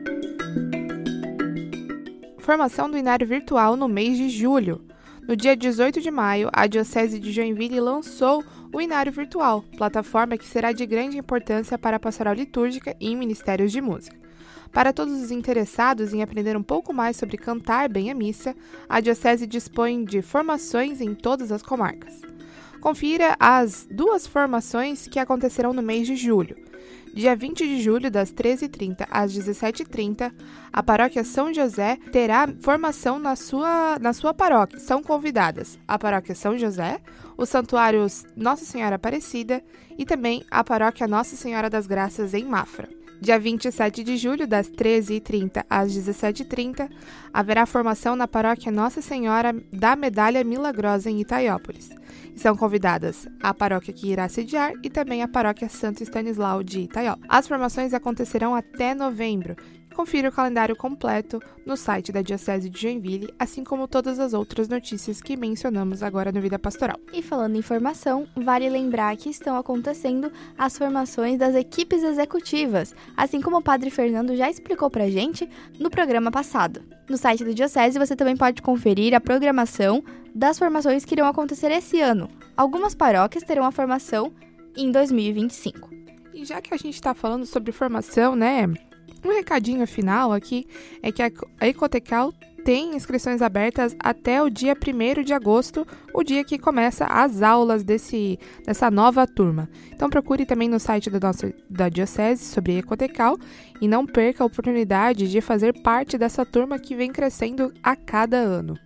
Formação do Inário Virtual no mês de julho. No dia 18 de maio, a Diocese de Joinville lançou o Inário Virtual, plataforma que será de grande importância para a pastoral litúrgica e ministérios de música. Para todos os interessados em aprender um pouco mais sobre cantar bem a missa, a Diocese dispõe de formações em todas as comarcas. Confira as 2 formações que acontecerão no mês de julho. Dia 20 de julho, das 13h30 às 17h30, a Paróquia São José terá formação na sua paróquia. São convidadas a Paróquia São José, o Santuário Nossa Senhora Aparecida e também a Paróquia Nossa Senhora das Graças em Mafra. Dia 27 de julho, das 13h30 às 17h30, haverá formação na Paróquia Nossa Senhora da Medalha Milagrosa em Itaiópolis. E são convidadas a paróquia que irá sediar e também a Paróquia Santo Estanislau de Itaiópolis. As formações acontecerão até novembro. Confira o calendário completo no site da Diocese de Joinville, assim como todas as outras notícias que mencionamos agora no Vida Pastoral. E falando em formação, vale lembrar que estão acontecendo as formações das equipes executivas, assim como o Padre Fernando já explicou pra gente no programa passado. No site da Diocese você também pode conferir a programação das formações que irão acontecer esse ano. Algumas paróquias terão a formação em 2025. E já que a gente está falando sobre formação, um recadinho final aqui é que a Ecotecal tem inscrições abertas até o dia 1º de agosto, o dia que começa as aulas dessa nova turma. Então procure também no site da Diocese sobre Ecotecal e não perca a oportunidade de fazer parte dessa turma que vem crescendo a cada ano.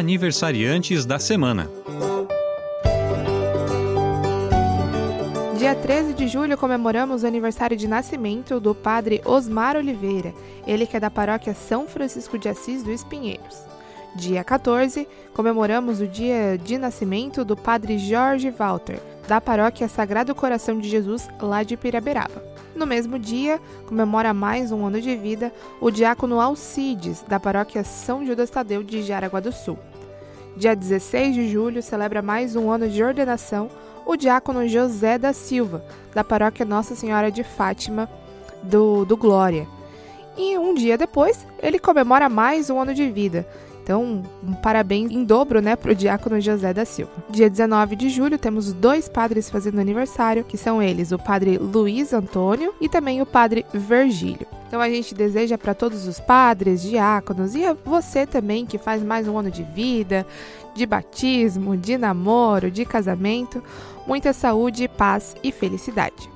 Aniversariantes da semana. Dia dia 13 de julho comemoramos o aniversário de nascimento do padre Osmar Oliveira, ele que é da paróquia São Francisco de Assis do Espinheiros. Dia 14, comemoramos o dia de nascimento do padre Jorge Walter, da paróquia Sagrado Coração de Jesus, lá de Piraberaba. No mesmo dia, comemora mais um ano de vida o diácono Alcides, da paróquia São Judas Tadeu de Jaraguá do Sul. Dia 16 de julho, celebra mais um ano de ordenação o diácono José da Silva, da paróquia Nossa Senhora de Fátima do Glória. E um dia depois, ele comemora mais um ano de vida. Então, um parabéns em dobro, para o diácono José da Silva. Dia 19 de julho, temos 2 padres fazendo aniversário, que são eles, o padre Luiz Antônio e também o padre Virgílio. Então, a gente deseja para todos os padres, diáconos e a você também que faz mais um ano de vida, de batismo, de namoro, de casamento, muita saúde, paz e felicidade.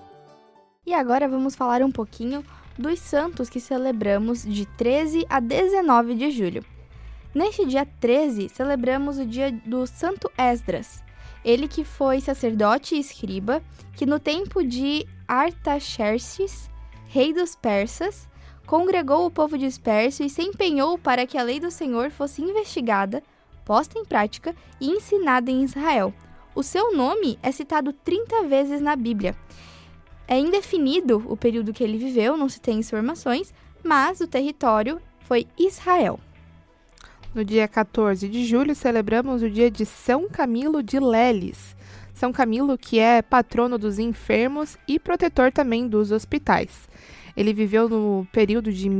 E agora vamos falar um pouquinho dos santos que celebramos de 13 a 19 de julho. Neste dia 13, celebramos o dia do Santo Esdras, ele que foi sacerdote e escriba, que no tempo de Artaxerxes, rei dos persas, congregou o povo disperso e se empenhou para que a lei do Senhor fosse investigada, posta em prática e ensinada em Israel. O seu nome é citado 30 vezes na Bíblia. É indefinido o período que ele viveu, não se tem informações, mas o território foi Israel. No dia 14 de julho, celebramos o dia de São Camilo de Leles. São Camilo, que é patrono dos enfermos e protetor também dos hospitais. Ele viveu no período de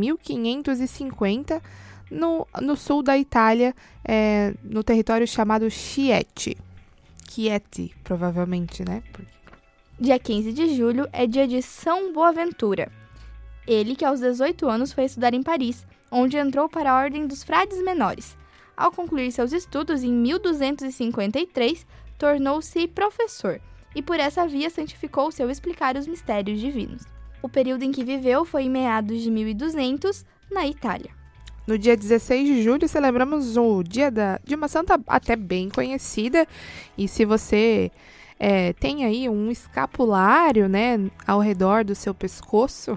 1550 no sul da Itália, no território chamado Chieti, provavelmente, Dia 15 de julho é dia de São Boaventura. Ele que aos 18 anos foi estudar em Paris, onde entrou para a Ordem dos Frades Menores. Ao concluir seus estudos em 1253, tornou-se professor e por essa via santificou-se ao explicar os mistérios divinos. O período em que viveu foi em meados de 1200, na Itália. No dia 16 de julho, celebramos o dia de uma santa até bem conhecida. E se você tem aí um escapulário, ao redor do seu pescoço,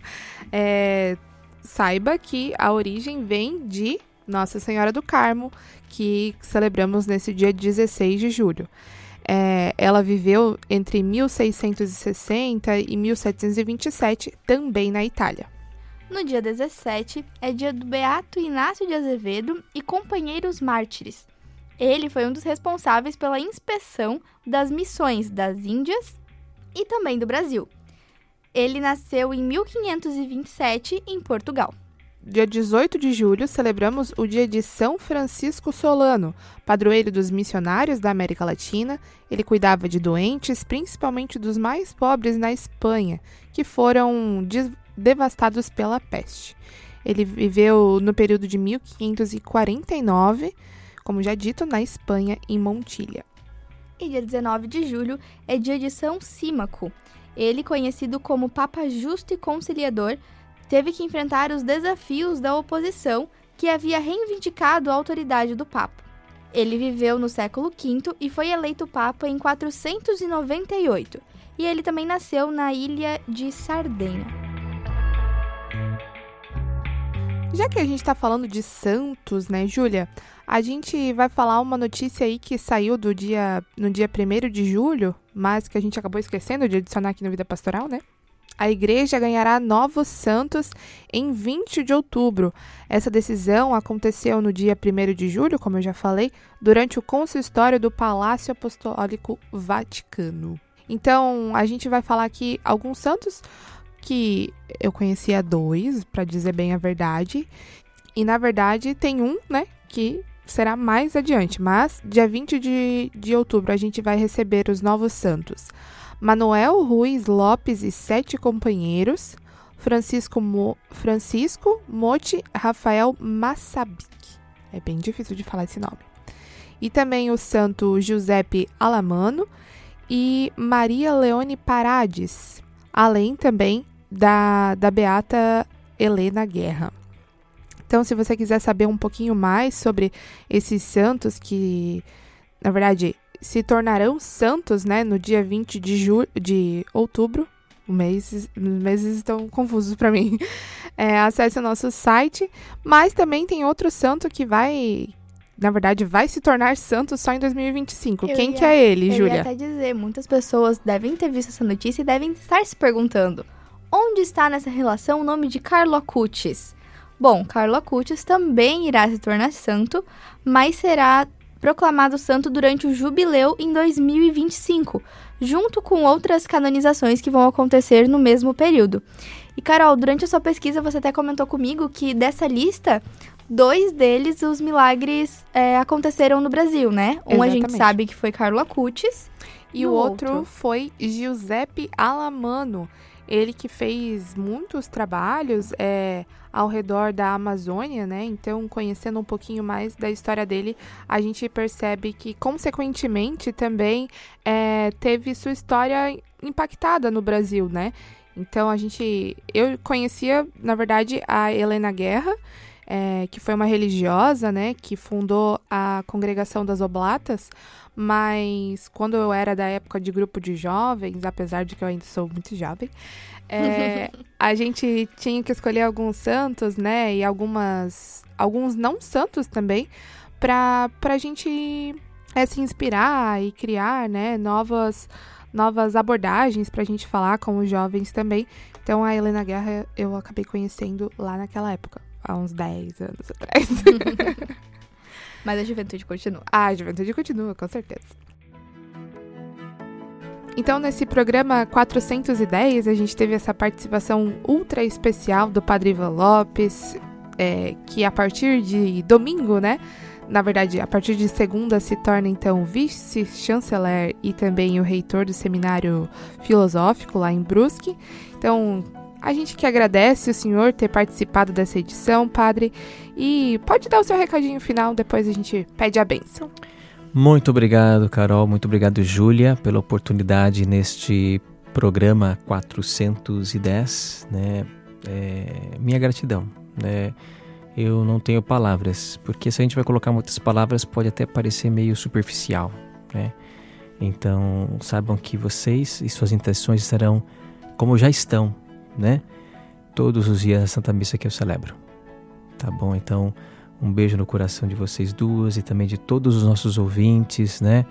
saiba que a origem vem de Nossa Senhora do Carmo, que celebramos nesse dia 16 de julho. Ela viveu entre 1660 e 1727, também na Itália. No dia 17, é dia do Beato Inácio de Azevedo e companheiros mártires. Ele foi um dos responsáveis pela inspeção das missões das Índias e também do Brasil. Ele nasceu em 1527, em Portugal. Dia 18 de julho, celebramos o dia de São Francisco Solano, padroeiro dos missionários da América Latina. Ele cuidava de doentes, principalmente dos mais pobres na Espanha, que foram devastados pela peste. Ele viveu no período de 1549, como já dito, na Espanha, em Montilha. E dia 19 de julho é dia de São Símaco. Ele, conhecido como Papa Justo e Conciliador, teve que enfrentar os desafios da oposição que havia reivindicado a autoridade do Papa. Ele viveu no século V e foi eleito Papa em 498. E ele também nasceu na ilha de Sardenha. Já que a gente está falando de santos, Júlia? A gente vai falar uma notícia aí que saiu no dia 1º de julho, mas que a gente acabou esquecendo de adicionar aqui no Vida Pastoral, A igreja ganhará novos santos em 20 de outubro. Essa decisão aconteceu no dia 1º de julho, como eu já falei, durante o consistório do Palácio Apostólico Vaticano. Então, a gente vai falar aqui alguns santos que eu conhecia 2, para dizer bem a verdade. E, na verdade, tem um, que será mais adiante. Mas, dia 20 de outubro, a gente vai receber os novos santos. Manuel Ruiz Lopes e 7 companheiros. Francisco Motti Rafael Massabic. É bem difícil de falar esse nome. E também o santo Giuseppe Alamano e Maria Leone Parades. Além também da Beata Helena Guerra. Então, se você quiser saber um pouquinho mais sobre esses santos que, na verdade, se tornarão santos, né, no dia 20 de outubro. Os meses estão confusos para mim. Acesse o nosso site, mas também tem outro santo que vai se tornar santo só em 2025. Quem que é ele, Júlia? Eu ia até dizer, muitas pessoas devem ter visto essa notícia e devem estar se perguntando: onde está nessa relação o nome de Carlo Acutis? Bom, Carlo Acutis também irá se tornar santo, mas será proclamado santo durante o jubileu em 2025, junto com outras canonizações que vão acontecer no mesmo período. E, Carol, durante a sua pesquisa, você até comentou comigo que dessa lista, 2 deles, os milagres aconteceram no Brasil, né? Um Exatamente. A gente sabe que foi Carlo Acutis. E o outro foi Giuseppe Alamano. Ele que fez muitos trabalhos ao redor da Amazônia, né? Então, conhecendo um pouquinho mais da história dele, a gente percebe que, consequentemente, também teve sua história impactada no Brasil, né? Então, eu conhecia, na verdade, a Helena Guerra, que foi uma religiosa, né? Que fundou a Congregação das Oblatas. Mas quando eu era da época de grupo de jovens, apesar de que eu ainda sou muito jovem, a gente tinha que escolher alguns santos, né? E alguns não santos também, pra gente se inspirar e criar, né? Novas abordagens pra gente falar com os jovens também. Então a Helena Guerra eu acabei conhecendo lá naquela época, há uns 10 anos atrás. Mas a juventude continua. A juventude continua, com certeza. Então, nesse programa 410, a gente teve essa participação ultra especial do Padre Ivan Lopes, que a partir de domingo, né? Na verdade, a partir de segunda se torna, então, vice-chanceler e também o reitor do Seminário Filosófico lá em Brusque. Então, a gente que agradece o senhor ter participado dessa edição, padre, e pode dar o seu recadinho final, depois a gente pede a bênção. Muito obrigado, Carol, muito obrigado, Júlia, pela oportunidade neste programa 410, né? Minha gratidão, né? Eu não tenho palavras, porque se a gente vai colocar muitas palavras pode até parecer meio superficial, né? Então, saibam que vocês e suas intenções estarão como já estão, né? Todos os dias na Santa Missa que eu celebro. Tá bom? Então, um beijo no coração de vocês duas e também de todos os nossos ouvintes, né?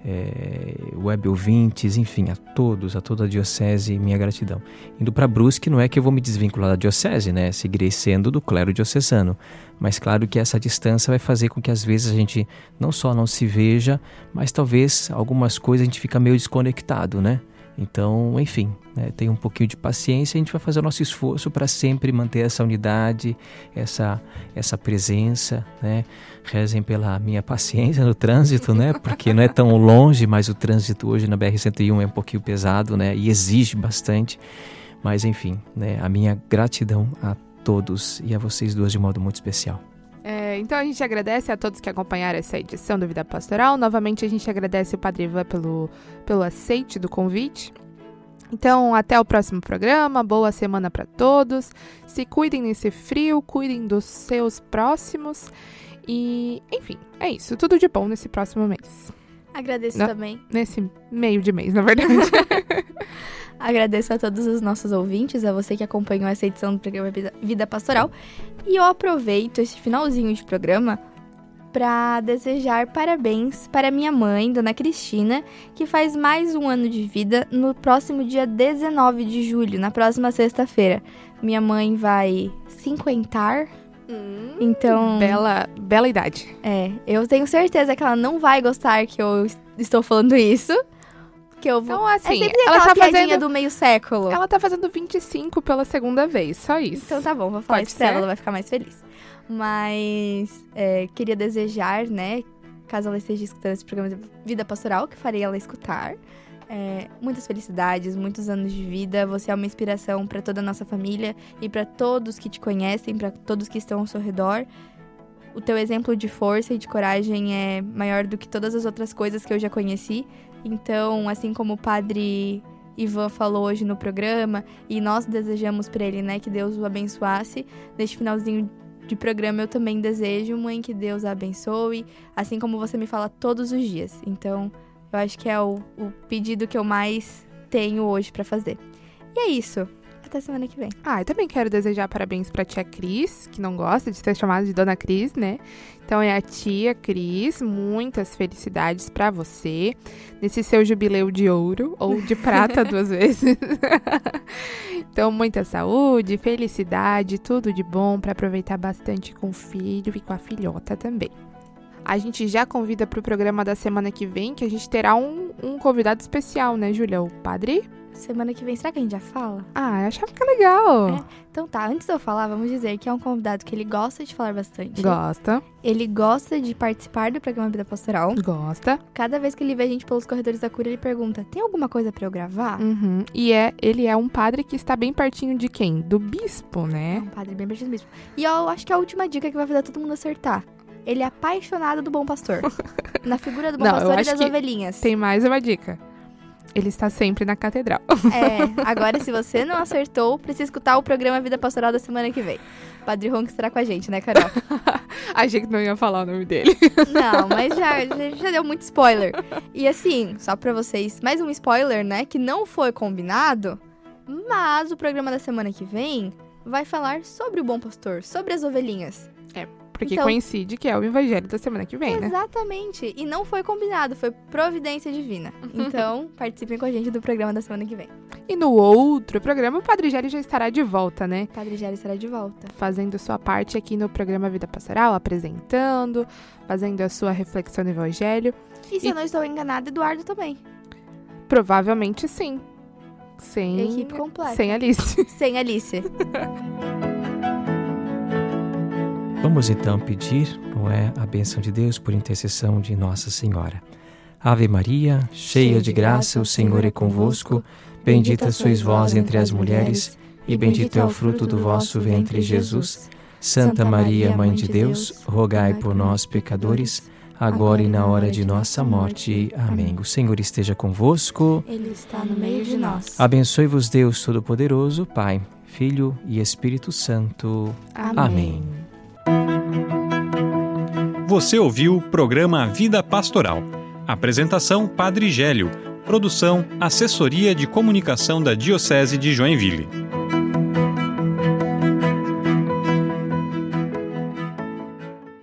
Web ouvintes, enfim, a toda a diocese, minha gratidão. Indo para Brusque, não é que eu vou me desvincular da diocese, né? Seguirei sendo do clero diocesano. Mas claro que essa distância vai fazer com que às vezes a gente não só não se veja, mas talvez algumas coisas a gente fica meio desconectado, né? Então, enfim, né, tenha um pouquinho de paciência, a gente vai fazer o nosso esforço para sempre manter essa unidade, essa presença, né? Rezem pela minha paciência no trânsito, né? Porque não é tão longe, mas o trânsito hoje na BR-101 é um pouquinho pesado, né? E exige bastante, mas enfim, né? A minha gratidão a todos e a vocês duas de modo muito especial. Então a gente agradece a todos que acompanharam essa edição do Vida Pastoral. Novamente a gente agradece o Padre Ivan pelo aceite do convite. Então até o próximo programa, boa semana para todos. Se cuidem nesse frio, cuidem dos seus próximos. E enfim, é isso. Tudo de bom nesse próximo mês. Agradeço também. Nesse meio de mês, na verdade. Agradeço a todos os nossos ouvintes, a você que acompanhou essa edição do programa Vida Pastoral. E eu aproveito esse finalzinho de programa para desejar parabéns para minha mãe, Dona Cristina, que faz mais um ano de vida no próximo dia 19 de julho, na próxima sexta-feira. Minha mãe vai cinquentar. Então, bela idade. Eu tenho certeza que ela não vai gostar que eu estou falando isso. Que eu vou... Então, assim, ela tá fazendo do meio século. Ela tá fazendo 25 pela segunda vez, só isso. Então tá bom, vou falar isso pra ela vai ficar mais feliz. Mas queria desejar, né, caso ela esteja escutando esse programa de Vida Pastoral, que farei ela escutar. Muitas felicidades, muitos anos de vida. Você é uma inspiração para toda a nossa família e para todos que te conhecem, para todos que estão ao seu redor. O teu exemplo de força e de coragem é maior do que todas as outras coisas que eu já conheci. Então, assim como o Padre Ivan falou hoje no programa, e nós desejamos para ele, né, que Deus o abençoasse, neste finalzinho de programa eu também desejo, mãe, que Deus a abençoe, assim como você me fala todos os dias. Então, Eu acho que é o pedido que eu mais tenho hoje pra fazer. E é isso. Até semana que vem. Eu também quero desejar parabéns pra tia Cris, que não gosta de ser chamada de Dona Cris, né? Então é a tia Cris, muitas felicidades pra você nesse seu jubileu de ouro, ou de prata 2 vezes. Então muita saúde, felicidade, tudo de bom pra aproveitar bastante com o filho e com a filhota também. A gente já convida pro programa da semana que vem, que a gente terá um convidado especial, né, Júlia? O padre... Semana que vem, será que a gente já fala? Eu achava que é legal. Então tá, antes de eu falar, vamos dizer que é um convidado que ele gosta de falar bastante. Gosta. Ele gosta de participar do programa Vida Pastoral. Gosta. Cada vez que ele vê a gente pelos corredores da cura, ele pergunta, tem alguma coisa pra eu gravar? Uhum. E ele é um padre que está bem pertinho de quem? Do bispo, né? É um padre bem pertinho do bispo. E eu acho que é a última dica que vai fazer todo mundo acertar. Ele é apaixonado do bom pastor. Na figura do bom pastor e das ovelhinhas. Tem mais uma dica. Ele está sempre na catedral. Agora se você não acertou, precisa escutar o programa Vida Pastoral da semana que vem. O Padre Ronco estará com a gente, né, Carol? Achei que não ia falar o nome dele. Não, mas já deu muito spoiler. E assim, só pra vocês, mais um spoiler, né, que não foi combinado, mas o programa da semana que vem vai falar sobre o bom pastor, sobre as ovelhinhas. Porque coincide que é o evangelho da semana que vem, né? Exatamente. E não foi combinado, foi providência divina. Então, participem com a gente do programa da semana que vem. E no outro programa, o Padre Gério já estará de volta, né? O Padre Gério estará de volta. Fazendo sua parte aqui no programa Vida Pastoral, apresentando, fazendo a sua reflexão no evangelho. E se eu não estou enganada, Eduardo também. Provavelmente sim. Sem equipe completa. Sem Alice. Sem Alice. Vamos então pedir, a bênção de Deus por intercessão de Nossa Senhora. Ave Maria, cheia de graça, o Senhor é convosco. Bendita sois vós entre as mulheres, e bendito é o fruto do vosso ventre, Jesus. Santa Maria, Mãe de Deus, rogai por nós, pecadores, agora e na hora de nossa morte. Amém. O Senhor esteja convosco. Ele está no meio de nós. Abençoe-vos Deus Todo-Poderoso, Pai, Filho e Espírito Santo. Amém. Você ouviu o programa Vida Pastoral. Apresentação Padre Gélio. Produção Assessoria de Comunicação da Diocese de Joinville.